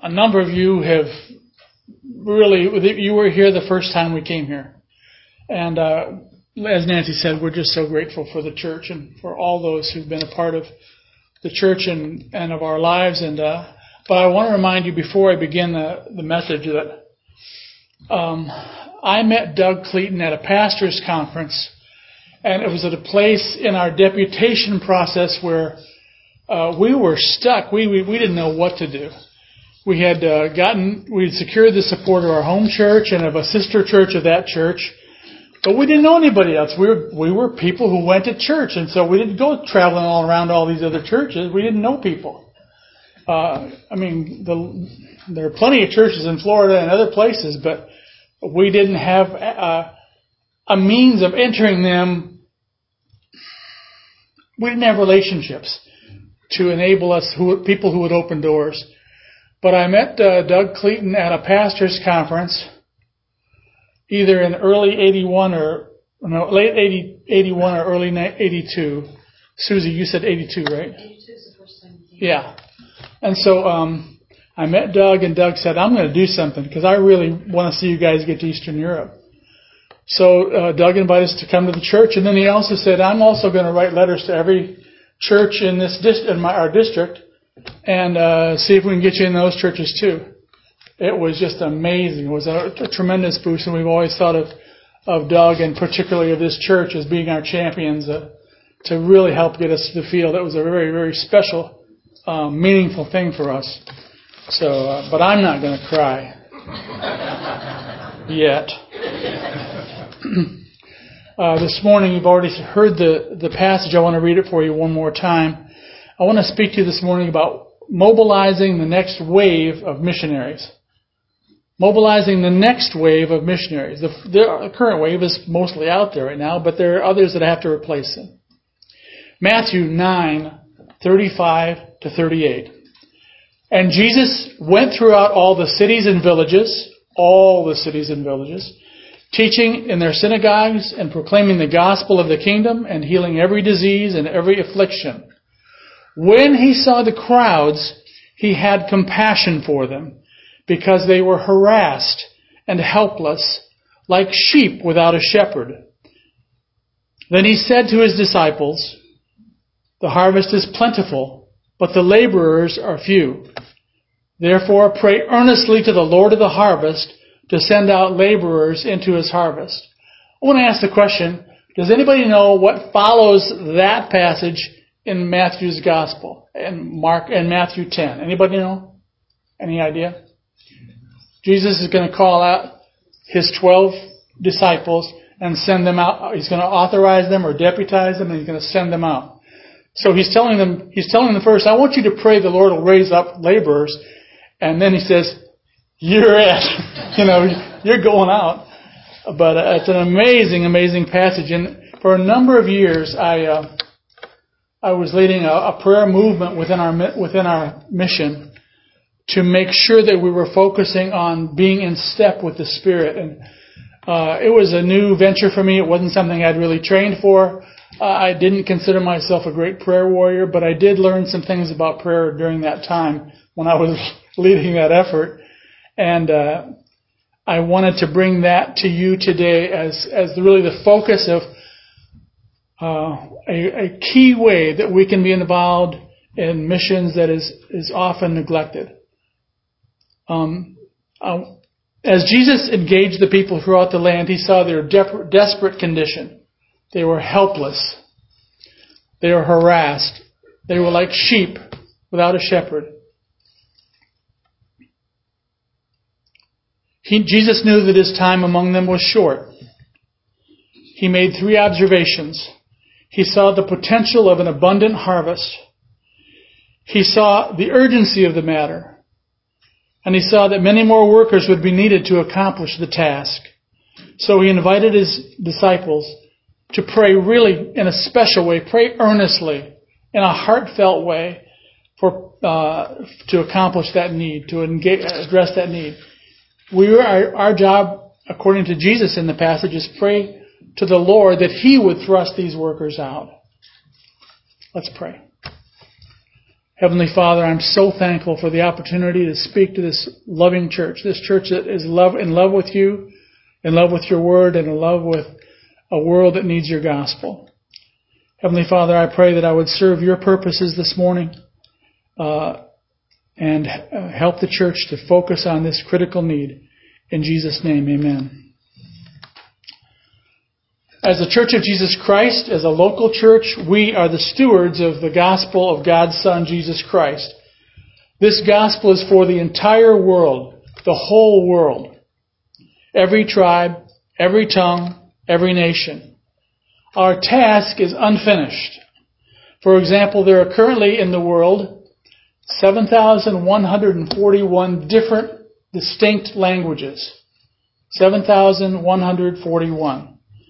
A number of you have you were here the first time we came here. And as Nancy said, we're just so grateful for the church and for all those who've been a part of the church and of our lives. But I want to remind you before I begin the message that I met Doug Clayton at a pastor's conference, and it was at a place in our deputation process where we were stuck. We didn't know what to do. We had secured the support of our home church and of a sister church of that church, but we didn't know anybody else. We were people who went to church, and so we didn't go traveling all around all these other churches. We didn't know people. There are plenty of churches in Florida and other places, but we didn't have a means of entering them. We didn't have relationships to enable us, people who would open doors. But I met Doug Clayton at a pastor's conference, either in early late 81 or early 82. Susie, you said 82, right? 82 is the first time. Yeah. And so I met Doug, and Doug said, I'm going to do something because I really want to see you guys get to Eastern Europe. So Doug invited us to come to the church, and then he also said, I'm also going to write letters to every church in our district and see if we can get you in those churches too. It was just amazing. It was a tremendous boost, and we've always thought of Doug and particularly of this church as being our champions to really help get us to the field. It was a very, very special, meaningful thing for us. So, but I'm not going to cry yet. This morning, you've already heard the passage. I want to read it for you one more time. I want to speak to you this morning about mobilizing the next wave of missionaries. Mobilizing the next wave of missionaries. The current wave is mostly out there right now, but there are others that have to replace them. Matthew 9:35 to 38. And Jesus went throughout all the cities and villages, teaching in their synagogues and proclaiming the gospel of the kingdom and healing every disease and every affliction. When he saw the crowds, he had compassion for them because they were harassed and helpless like sheep without a shepherd. Then he said to his disciples, the harvest is plentiful, but the laborers are few. Therefore pray earnestly to the Lord of the harvest to send out laborers into his harvest. I want to ask the question, does anybody know what follows that passage in Matthew's Gospel and Matthew 10? Anybody know? Any idea? Jesus is going to call out his 12 disciples and send them out. He's going to authorize them or deputize them, and he's going to send them out. So he's telling them first, I want you to pray the Lord will raise up laborers. And then he says, you're it. You're going out. But it's an amazing, amazing passage. And for a number of years, I was leading a prayer movement within our mission to make sure that we were focusing on being in step with the Spirit. And it was a new venture for me. It wasn't something I'd really trained for. I didn't consider myself a great prayer warrior, but I did learn some things about prayer during that time when I was leading that effort. And I wanted to bring that to you today as really the focus of a key way that we can be involved in missions that is often neglected. As Jesus engaged the people throughout the land, he saw their desperate condition. They were helpless. They were harassed. They were like sheep without a shepherd. Jesus knew that his time among them was short. He made 3 observations. He saw the potential of an abundant harvest. He saw the urgency of the matter. And he saw that many more workers would be needed to accomplish the task. So he invited his disciples to pray really in a special way, pray earnestly, in a heartfelt way to accomplish that need, to address that need. Our job, according to Jesus in the passage, is pray to the Lord that he would thrust these workers out. Let's pray. Heavenly Father, I'm so thankful for the opportunity to speak to this loving church, this church that is in love with you, in love with your word, and in love with a world that needs your gospel. Heavenly Father, I pray that I would serve your purposes this morning and help the church to focus on this critical need. In Jesus' name, amen. As the Church of Jesus Christ, as a local church, we are the stewards of the gospel of God's Son, Jesus Christ. This gospel is for the entire world, the whole world. Every tribe, every tongue, every nation. Our task is unfinished. For example, there are currently in the world 7,141 different distinct languages. 7,141.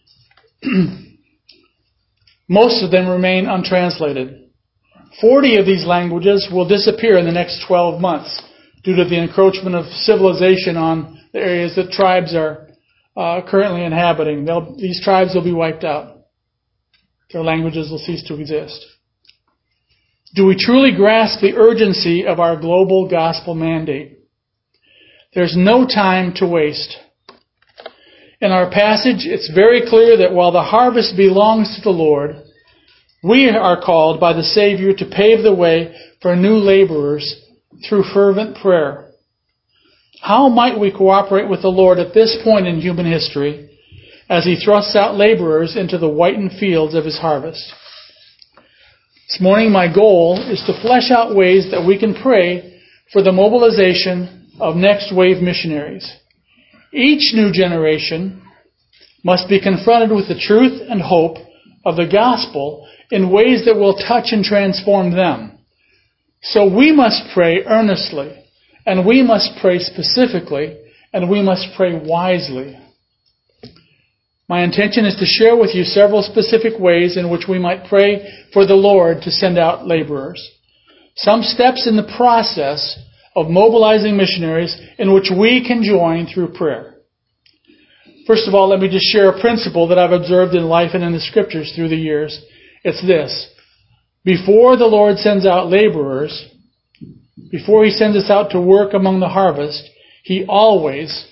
Most of them remain untranslated. 40 of these languages will disappear in the next 12 months due to the encroachment of civilization on the areas that tribes are currently inhabiting. These tribes will be wiped out. Their languages will cease to exist. Do we truly grasp the urgency of our global gospel mandate? There's no time to waste. In our passage, it's very clear that while the harvest belongs to the Lord, we are called by the Savior to pave the way for new laborers through fervent prayer. How might we cooperate with the Lord at this point in human history as He thrusts out laborers into the whitened fields of His harvest? This morning, my goal is to flesh out ways that we can pray for the mobilization of next wave missionaries. Each new generation must be confronted with the truth and hope of the gospel in ways that will touch and transform them. So we must pray earnestly, and we must pray specifically, and we must pray wisely. My intention is to share with you several specific ways in which we might pray for the Lord to send out laborers. Some steps in the process of mobilizing missionaries in which we can join through prayer. First of all, let me just share a principle that I've observed in life and in the Scriptures through the years. It's this. Before the Lord sends out laborers, before He sends us out to work among the harvest, He always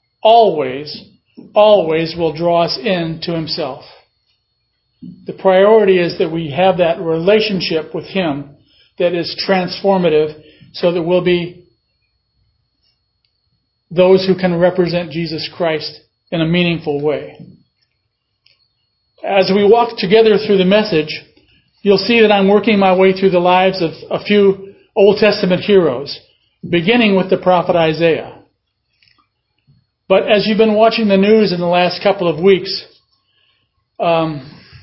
will draw us in to Himself. The priority is that we have that relationship with Him that is transformative, so that we'll be those who can represent Jesus Christ in a meaningful way. As we walk together through the message, you'll see that I'm working my way through the lives of a few Old Testament heroes, beginning with the prophet Isaiah. But as you've been watching the news in the last couple of weeks, the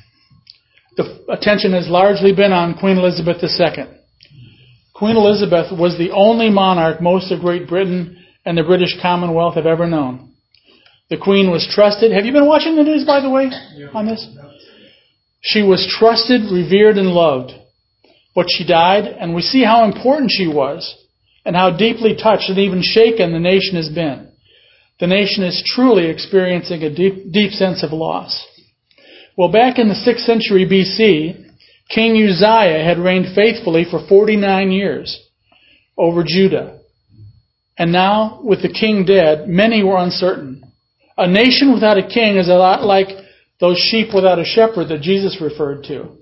attention has largely been on Queen Elizabeth II. Queen Elizabeth was the only monarch most of Great Britain and the British Commonwealth have ever known. The Queen was trusted. Have you been watching the news, by the way, on this? She was trusted, revered, and loved. But she died, and we see how important she was and how deeply touched and even shaken the nation has been. The nation is truly experiencing a deep sense of loss. Well, back in the 6th century BC, King Uzziah had reigned faithfully for 49 years over Judah. And now, with the king dead, many were uncertain. A nation without a king is a lot like those sheep without a shepherd that Jesus referred to.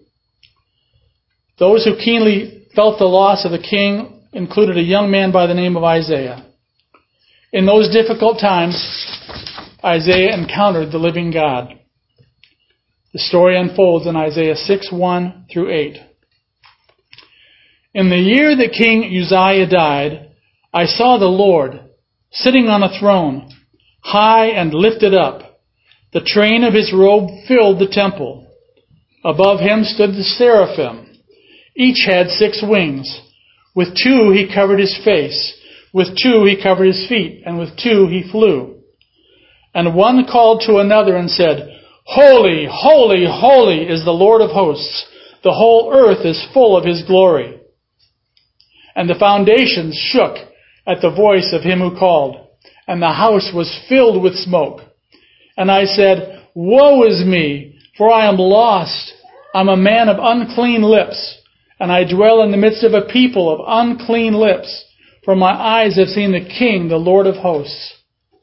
Those who keenly felt the loss of the king included a young man by the name of Isaiah. In those difficult times, Isaiah encountered the living God. The story unfolds in Isaiah 6:1 through 8. In the year that King Uzziah died, I saw the Lord sitting on a throne, high and lifted up. The train of His robe filled the temple. Above Him stood the seraphim. Each had 6 wings. With 2 He covered His face. With 2 He covered His feet. And with 2 He flew. And one called to another and said, Holy, holy, holy is the Lord of hosts. The whole earth is full of His glory. And the foundations shook at the voice of Him who called, and the house was filled with smoke. And I said, Woe is me, for I am lost. I'm a man of unclean lips, and I dwell in the midst of a people of unclean lips, for my eyes have seen the King, the Lord of hosts.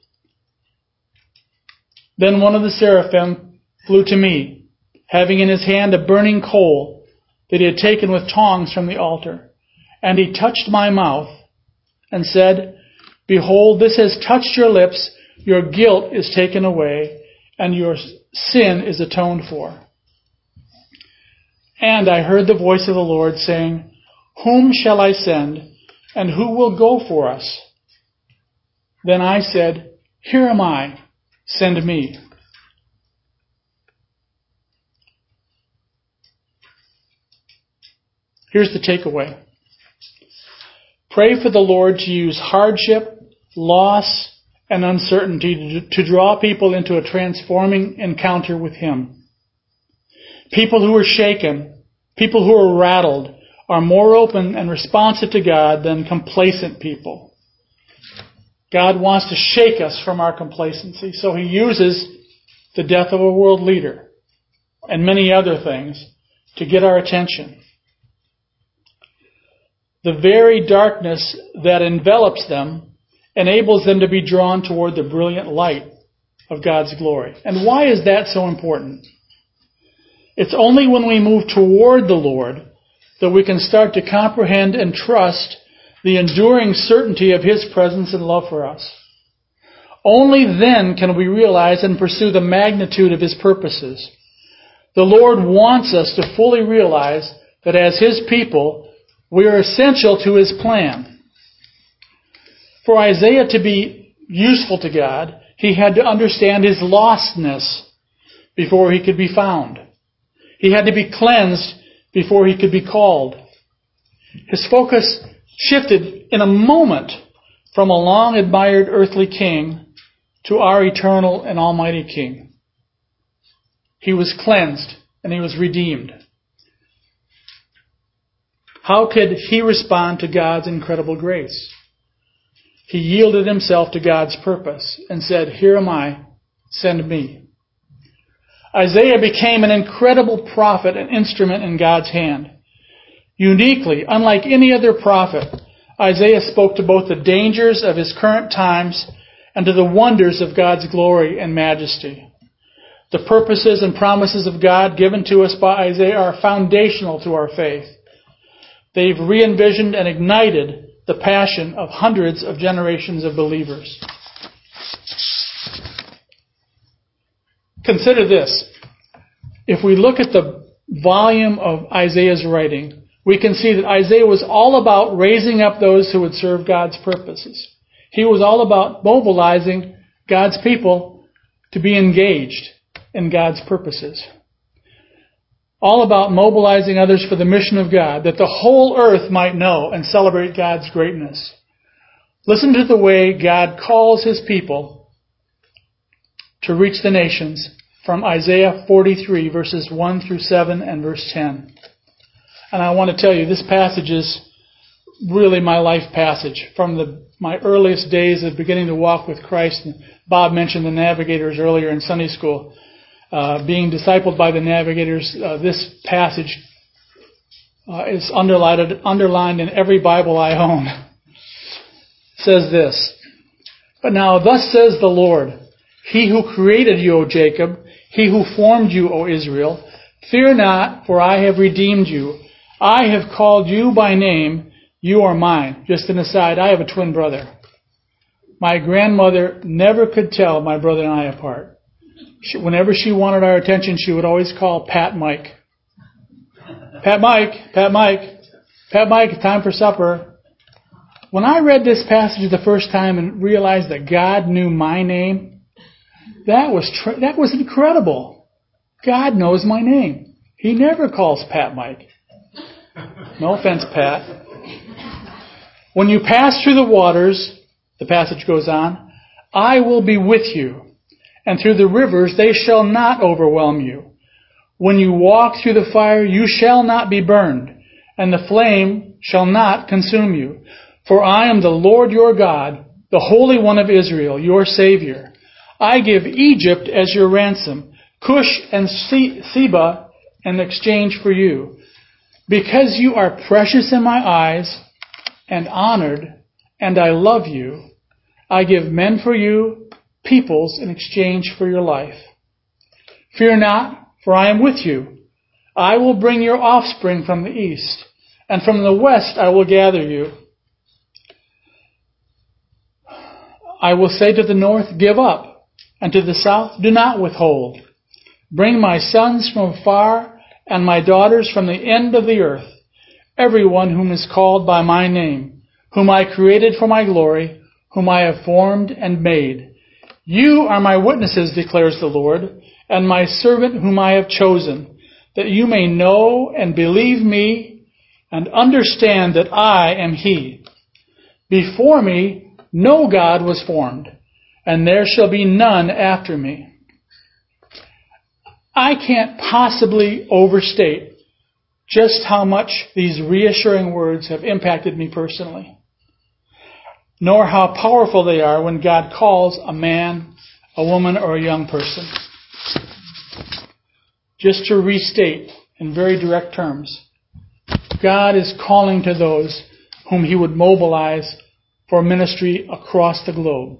Then one of the seraphim flew to me, having in his hand a burning coal that he had taken with tongs from the altar. And he touched my mouth and said, Behold, this has touched your lips, your guilt is taken away, and your sin is atoned for. And I heard the voice of the Lord saying, Whom shall I send, and who will go for us? Then I said, Here am I, send me. Here's the takeaway. Pray for the Lord to use hardship, loss, and uncertainty to draw people into a transforming encounter with Him. People who are shaken, people who are rattled, are more open and responsive to God than complacent people. God wants to shake us from our complacency, so He uses the death of a world leader and many other things to get our attention. The very darkness that envelops them enables them to be drawn toward the brilliant light of God's glory. And why is that so important? It's only when we move toward the Lord that we can start to comprehend and trust the enduring certainty of His presence and love for us. Only then can we realize and pursue the magnitude of His purposes. The Lord wants us to fully realize that as His people, we are essential to His plan. For Isaiah to be useful to God, he had to understand his lostness before he could be found. He had to be cleansed before he could be called. His focus shifted in a moment from a long-admired earthly king to our eternal and almighty King. He was cleansed and he was redeemed. How could he respond to God's incredible grace? He yielded himself to God's purpose and said, Here am I, send me. Isaiah became an incredible prophet and instrument in God's hand. Uniquely, unlike any other prophet, Isaiah spoke to both the dangers of his current times and to the wonders of God's glory and majesty. The purposes and promises of God given to us by Isaiah are foundational to our faith. They've re-envisioned and ignited the passion of hundreds of generations of believers. Consider this. If we look at the volume of Isaiah's writing, we can see that Isaiah was all about raising up those who would serve God's purposes. He was all about mobilizing God's people to be engaged in God's purposes. All about mobilizing others for the mission of God, that the whole earth might know and celebrate God's greatness. Listen to the way God calls His people to reach the nations from Isaiah 43, verses 1 through 7 and verse 10. And I want to tell you, this passage is really my life passage. From my earliest days of beginning to walk with Christ, and Bob mentioned the Navigators earlier in Sunday school. Being discipled by the Navigators, this passage is underlined in every Bible I own. It says this, But now thus says the Lord, He who created you, O Jacob, He who formed you, O Israel, fear not, for I have redeemed you. I have called you by name, you are mine. Just an aside, I have a twin brother. My grandmother never could tell my brother and I apart. Whenever she wanted our attention, she would always call Pat Mike. Pat Mike, Pat Mike, Pat Mike, time for supper. When I read this passage the first time and realized that God knew my name, that was incredible. God knows my name. He never calls Pat Mike. No offense, Pat. When you pass through the waters, the passage goes on, I will be with you. And through the rivers they shall not overwhelm you. When you walk through the fire, you shall not be burned, and the flame shall not consume you. For I am the Lord your God, the Holy One of Israel, your Savior. I give Egypt as your ransom, Cush and Seba in exchange for you. Because you are precious in my eyes and honored, and I love you, I give men for you, peoples in exchange for your life. Fear not, for I am with you. I will bring your offspring from the east, and from the west I will gather you. I will say to the north, give up, and to the south, do not withhold. Bring my sons from afar, and my daughters from the end of the earth, everyone whom is called by my name, whom I created for my glory, whom I have formed and made. You are my witnesses, declares the Lord, and my servant whom I have chosen, that you may know and believe me and understand that I am He. Before me no God was formed, and there shall be none after me. I can't possibly overstate just how much these reassuring words have impacted me personally, nor how powerful they are when God calls a man, a woman, or a young person. Just to restate in very direct terms, God is calling to those whom He would mobilize for ministry across the globe.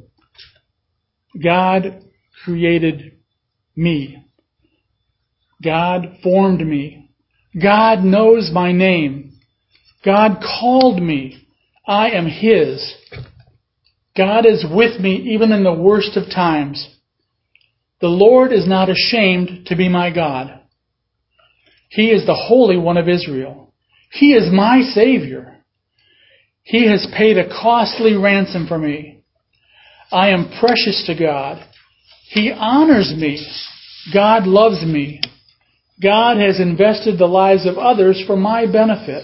God created me. God formed me. God knows my name. God called me. I am His. God is with me even in the worst of times. The Lord is not ashamed to be my God. He is the Holy One of Israel. He is my Savior. He has paid a costly ransom for me. I am precious to God. He honors me. God loves me. God has invested the lives of others for my benefit.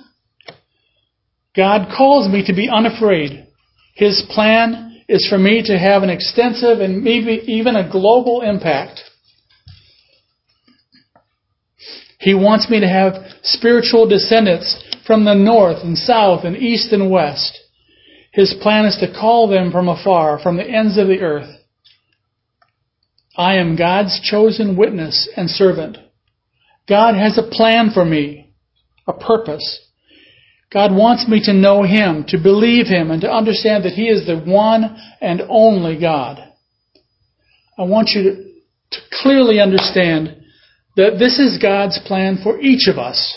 God calls me to be unafraid. His plan is for me to have an extensive and maybe even a global impact. He wants me to have spiritual descendants from the north and south and east and west. His plan is to call them from afar, from the ends of the earth. I am God's chosen witness and servant. God has a plan for me, a purpose. God wants me to know Him, to believe Him, and to understand that He is the one and only God. I want you to clearly understand that this is God's plan for each of us,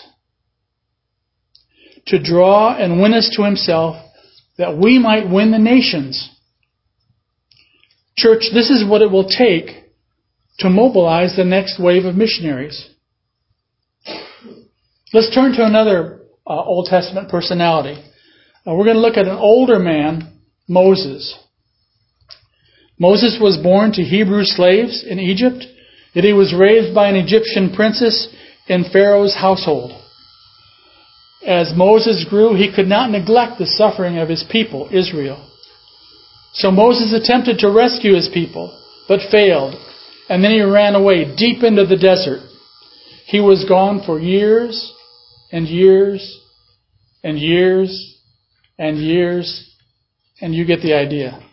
to draw and win us to Himself, that we might win the nations. Church, this is what it will take to mobilize the next wave of missionaries. Let's turn to another Old Testament personality. We're going to look at an older man, Moses. Moses was born to Hebrew slaves in Egypt, yet he was raised by an Egyptian princess in Pharaoh's household. As Moses grew, he could not neglect the suffering of his people, Israel. So Moses attempted to rescue his people, but failed, and then he ran away deep into the desert. He was gone for years and years and years and years, and you get the idea.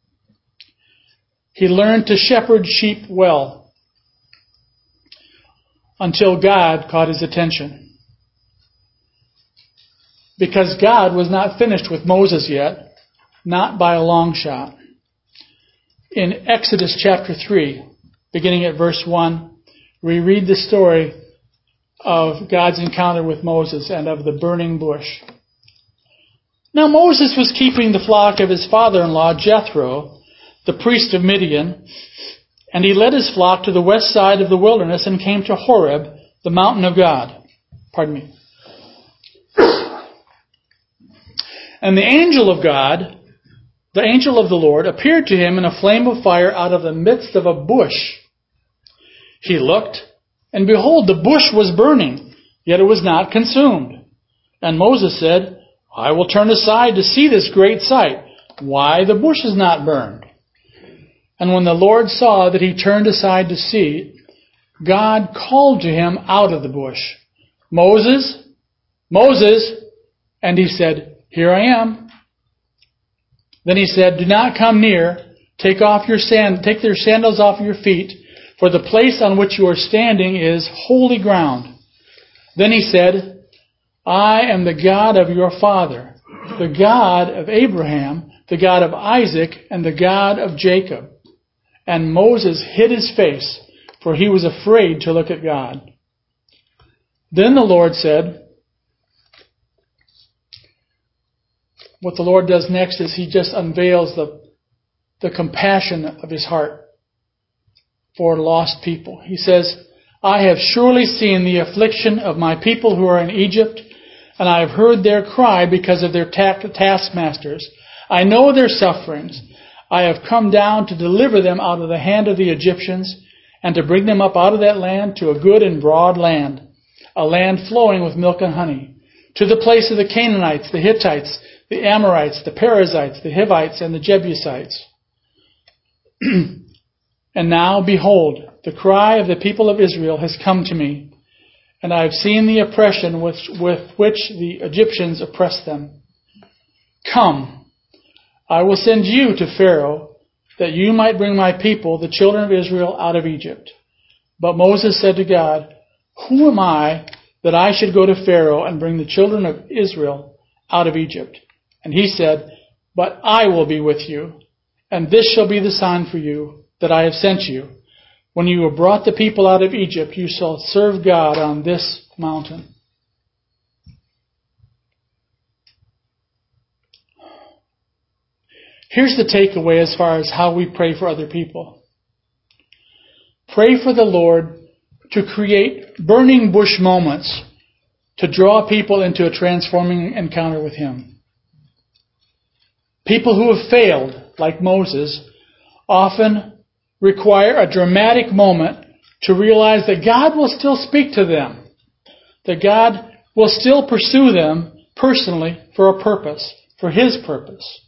He learned to shepherd sheep well until God caught his attention. Because God was not finished with Moses yet, not by a long shot. In Exodus chapter 3, beginning at verse 1, we read the story of God's encounter with Moses and of the burning bush. Now Moses was keeping the flock of his father-in-law Jethro, the priest of Midian, and he led his flock to the west side of the wilderness and came to Horeb, the mountain of God. Pardon me. And the angel of God, the angel of the Lord, appeared to him in a flame of fire out of the midst of a bush. He looked, and behold, the bush was burning, yet it was not consumed. And Moses said, I will turn aside to see this great sight, why the bush is not burned. And when the Lord saw that he turned aside to see, God called to him out of the bush, Moses, Moses. And he said, Here I am. Then he said, Do not come near. Take your sandals off your feet, for the place on which you are standing is holy ground. Then he said, I am the God of your father, the God of Abraham, the God of Isaac, and the God of Jacob. And Moses hid his face, for he was afraid to look at God. Then the Lord said, what the Lord does next is he just unveils the compassion of his heart for lost people. He says, I have surely seen the affliction of my people who are in Egypt, and I have heard their cry because of their taskmasters. I know their sufferings. I have come down to deliver them out of the hand of the Egyptians and to bring them up out of that land to a good and broad land, a land flowing with milk and honey, to the place of the Canaanites, the Hittites, the Amorites, the Perizzites, the Hivites, and the Jebusites. And now, behold, the cry of the people of Israel has come to me, and I have seen the oppression with which the Egyptians oppress them. Come, I will send you to Pharaoh, that you might bring my people, the children of Israel, out of Egypt. But Moses said to God, who am I that I should go to Pharaoh and bring the children of Israel out of Egypt? And he said, but I will be with you, and this shall be the sign for you that I have sent you. When you have brought the people out of Egypt, you shall serve God on this mountain. Here's the takeaway as far as how we pray for other people. Pray for the Lord to create burning bush moments to draw people into a transforming encounter with Him. People who have failed, like Moses, often require a dramatic moment to realize that God will still speak to them, that God will still pursue them personally for a purpose, for His purpose.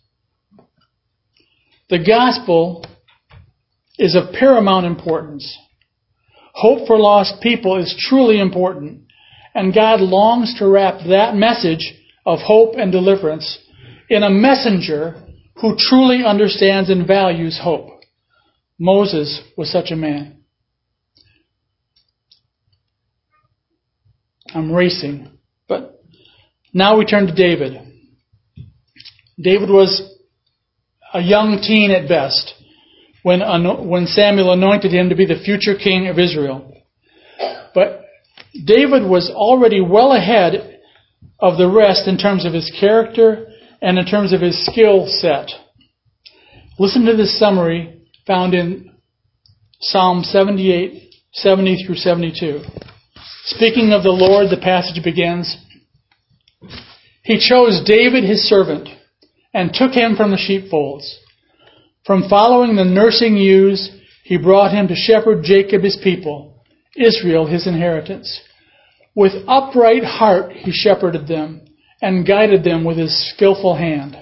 The gospel is of paramount importance. Hope for lost people is truly important, and God longs to wrap that message of hope and deliverance in a messenger who truly understands and values hope. Moses was such a man. I'm racing, but now we turn to David. David was a young teen at best when Samuel anointed him to be the future king of Israel. But David was already well ahead of the rest in terms of his character and in terms of his skill set. Listen to this summary found in Psalm 78, 70 through 72. Speaking of the Lord, the passage begins, He chose David his servant and took him from the sheepfolds. From following the nursing ewes, He brought him to shepherd Jacob his people, Israel his inheritance. With upright heart He shepherded them and guided them with His skillful hand.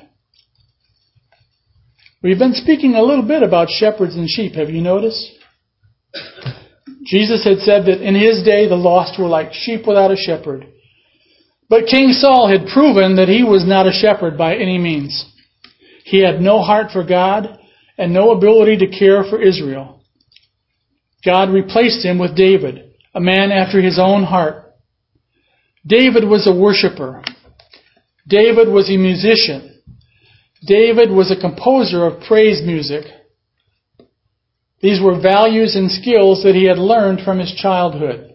We've been speaking a little bit about shepherds and sheep, have you noticed? Jesus had said that in His day the lost were like sheep without a shepherd. But King Saul had proven that he was not a shepherd by any means. He had no heart for God and no ability to care for Israel. God replaced him with David, a man after His own heart. David was a worshiper. David was a musician. David was a composer of praise music. These were values and skills that he had learned from his childhood.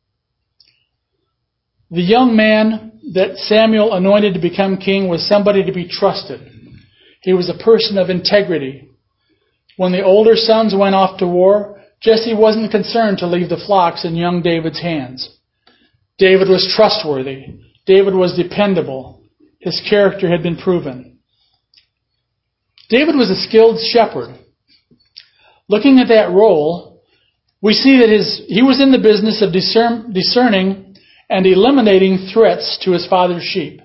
The young man that Samuel anointed to become king was somebody to be trusted. He was a person of integrity. When the older sons went off to war, Jesse wasn't concerned to leave the flocks in young David's hands. David was trustworthy. David was dependable. His character had been proven. David was a skilled shepherd. Looking at that role, we see that he was in the business of discerning and eliminating threats to his father's sheep.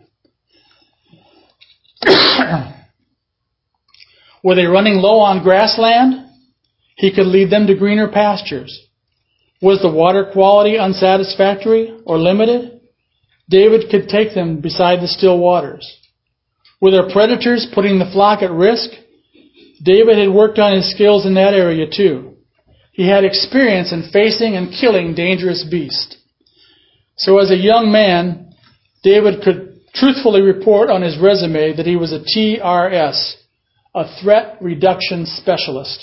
Were they running low on grassland? He could lead them to greener pastures. Was the water quality unsatisfactory or limited? David could take them beside the still waters. Were there predators putting the flock at risk? David had worked on his skills in that area too. He had experience in facing and killing dangerous beasts. So as a young man, David could truthfully report on his resume that he was a TRS, a threat reduction specialist.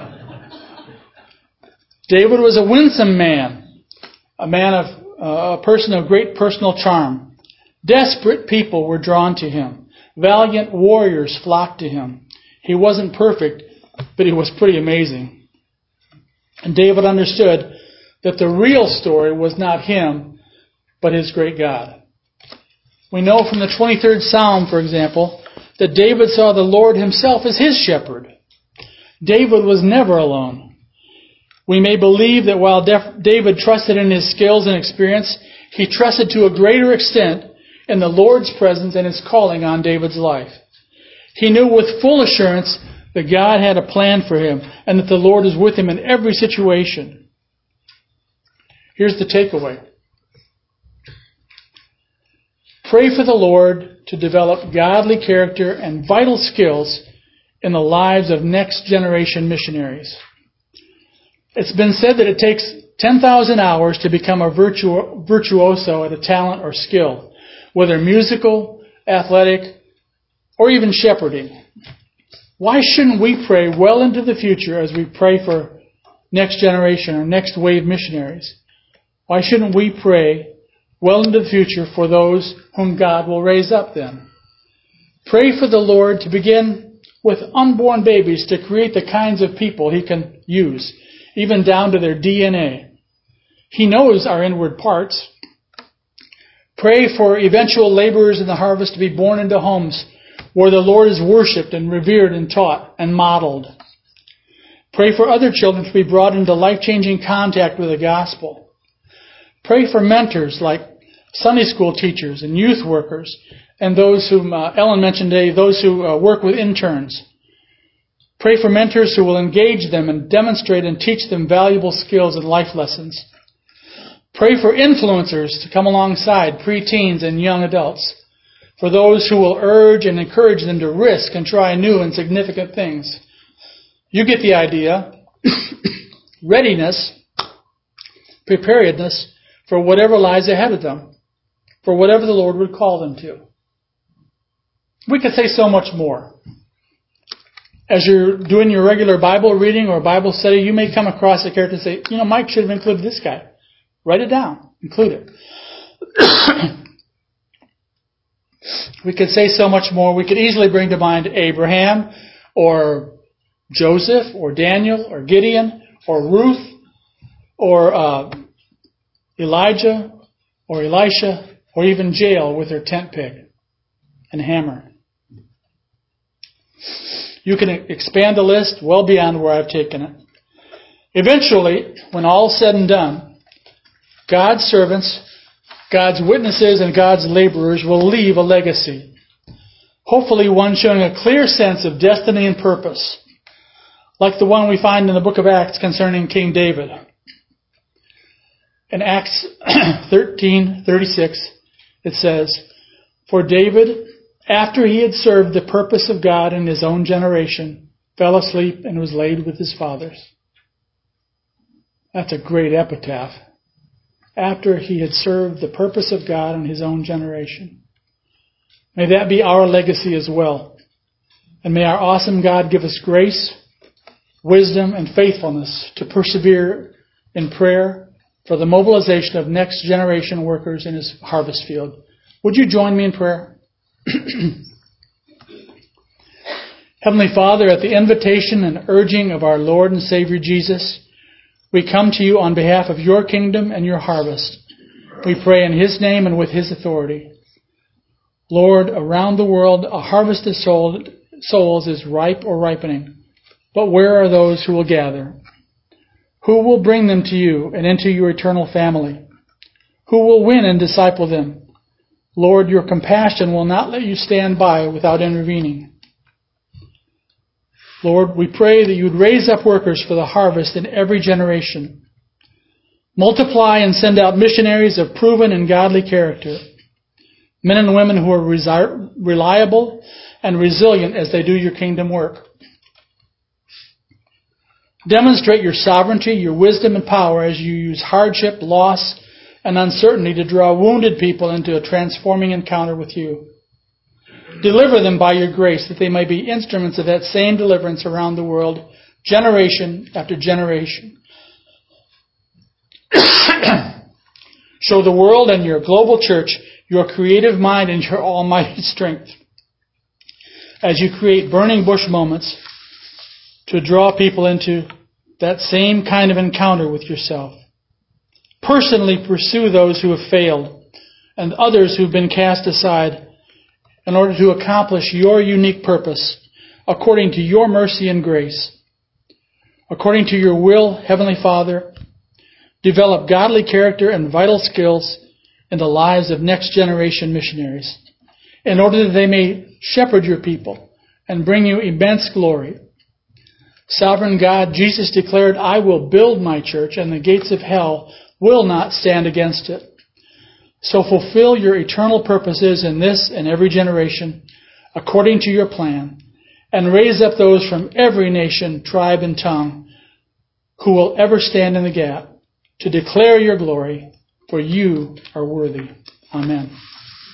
David was a winsome man, a person of great personal charm. Desperate people were drawn to him. Valiant warriors flocked to him. He wasn't perfect, but he was pretty amazing. And David understood that the real story was not him, but his great God. We know from the 23rd Psalm, for example, that David saw the Lord himself as his shepherd. David was never alone. We may believe that while David trusted in his skills and experience, he trusted to a greater extent in the Lord's presence and his calling on David's life. He knew with full assurance that God had a plan for him and that the Lord is with him in every situation. Here's the takeaway. Pray for the Lord to develop godly character and vital skills in the lives of next generation missionaries. It's been said that it takes 10,000 hours to become a virtuoso at a talent or skill, whether musical, athletic, or even shepherding. Why shouldn't we pray well into the future as we pray for next generation or next wave missionaries? Why shouldn't we pray well into the future for those whom God will raise up then? Pray for the Lord to begin with unborn babies to create the kinds of people He can use, even down to their DNA. He knows our inward parts. Pray for eventual laborers in the harvest to be born into homes where the Lord is worshipped and revered and taught and modeled. Pray for other children to be brought into life-changing contact with the gospel. Pray for mentors like Sunday school teachers and youth workers and those whom Ellen mentioned today, those who work with interns. Pray for mentors who will engage them and demonstrate and teach them valuable skills and life lessons. Pray for influencers to come alongside preteens and young adults, for those who will urge and encourage them to risk and try new and significant things. You get the idea. Readiness, preparedness for whatever lies ahead of them, for whatever the Lord would call them to. We could say so much more. As you're doing your regular Bible reading or Bible study, you may come across a character and say, Mike should have included this guy. Write it down. Include it. We could say so much more. We could easily bring to mind Abraham or Joseph or Daniel or Gideon or Ruth or Elijah or Elisha or even Jael with her tent peg and hammer. You can expand the list well beyond where I've taken it. Eventually, when all's said and done, God's servants, God's witnesses, and God's laborers will leave a legacy. Hopefully one showing a clear sense of destiny and purpose, like the one we find in the book of Acts concerning King David. In Acts 13:36, it says, "For David, after he had served the purpose of God in his own generation, fell asleep and was laid with his fathers." That's a great epitaph. After he had served the purpose of God in his own generation. May that be our legacy as well. And may our awesome God give us grace, wisdom, and faithfulness to persevere in prayer for the mobilization of next generation workers in his harvest field. Would you join me in prayer? Heavenly Father, at the invitation and urging of our Lord and Savior Jesus, we come to you on behalf of your kingdom and your harvest. We pray in his name and with his authority. Lord, around the world, a harvest of souls is ripe or ripening. But where are those who will gather? Who will bring them to you and into your eternal family? Who will win and disciple them? Lord, your compassion will not let you stand by without intervening. Lord, we pray that you would raise up workers for the harvest in every generation. Multiply and send out missionaries of proven and godly character. Men and women who are reliable and resilient as they do your kingdom work. Demonstrate your sovereignty, your wisdom and power as you use hardship, loss, and uncertainty to draw wounded people into a transforming encounter with you. Deliver them by your grace that they may be instruments of that same deliverance around the world, generation after generation. Show the world and your global church your creative mind and your almighty strength as you create burning bush moments to draw people into that same kind of encounter with yourself. Personally pursue those who have failed and others who've been cast aside in order to accomplish your unique purpose according to your mercy and grace. According to your will, Heavenly Father, develop godly character and vital skills in the lives of next generation missionaries in order that they may shepherd your people and bring you immense glory. Sovereign God, Jesus declared, I will build my church and the gates of hell will not stand against it. So fulfill your eternal purposes in this and every generation according to your plan, and raise up those from every nation, tribe, and tongue who will ever stand in the gap to declare your glory, for you are worthy. Amen.